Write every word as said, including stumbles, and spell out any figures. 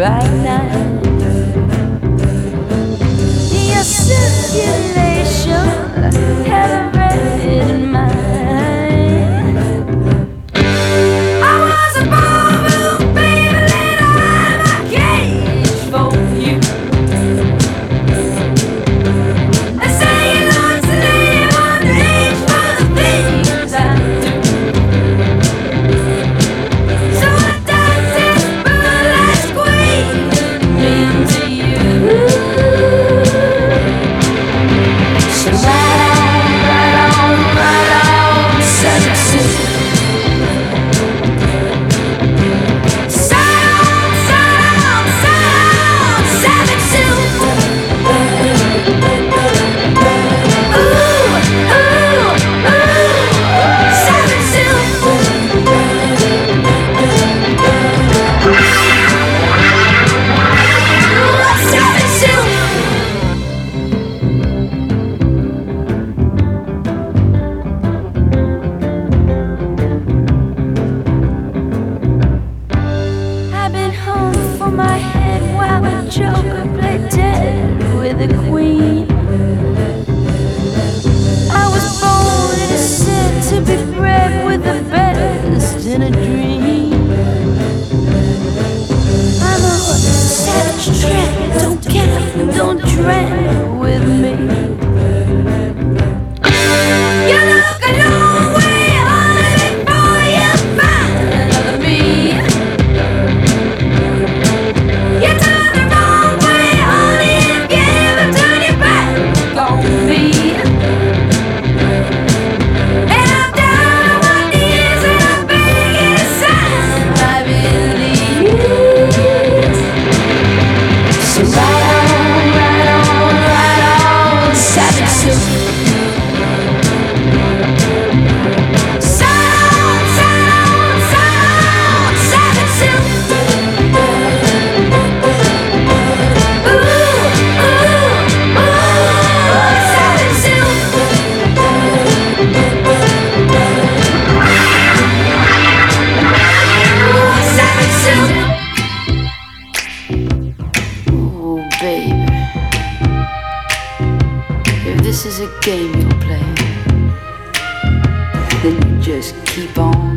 right now. Your circulation had a red in mind. I was a ballroom baby, laid out my cage for you. I say you don't sleep on the age for the things I do. So I dance this moonlight squeeze into you. So right on, right on, right on, seven six. Side on, side on, side on, seven two. Ooh, ooh, ooh, seven two. Seven two. I've been home for my head while a joker played dead with the queen. I was born and said to be bred with the best in a dream. I'm a savage tramp, don't count, don't tramp with me. You look a long way, honey, before you find another me. You turn the wrong way, honey, if you ever turn your back on me. And I'm down on my knees and I'm begging a sign, I believe. So right on, right on, right on, seven two. Side on, side on, side on, seven two. Ooh, ooh, ooh, seven two. Ooh, seven two. Ooh, baby, if this is a game you're playing, then you just keep on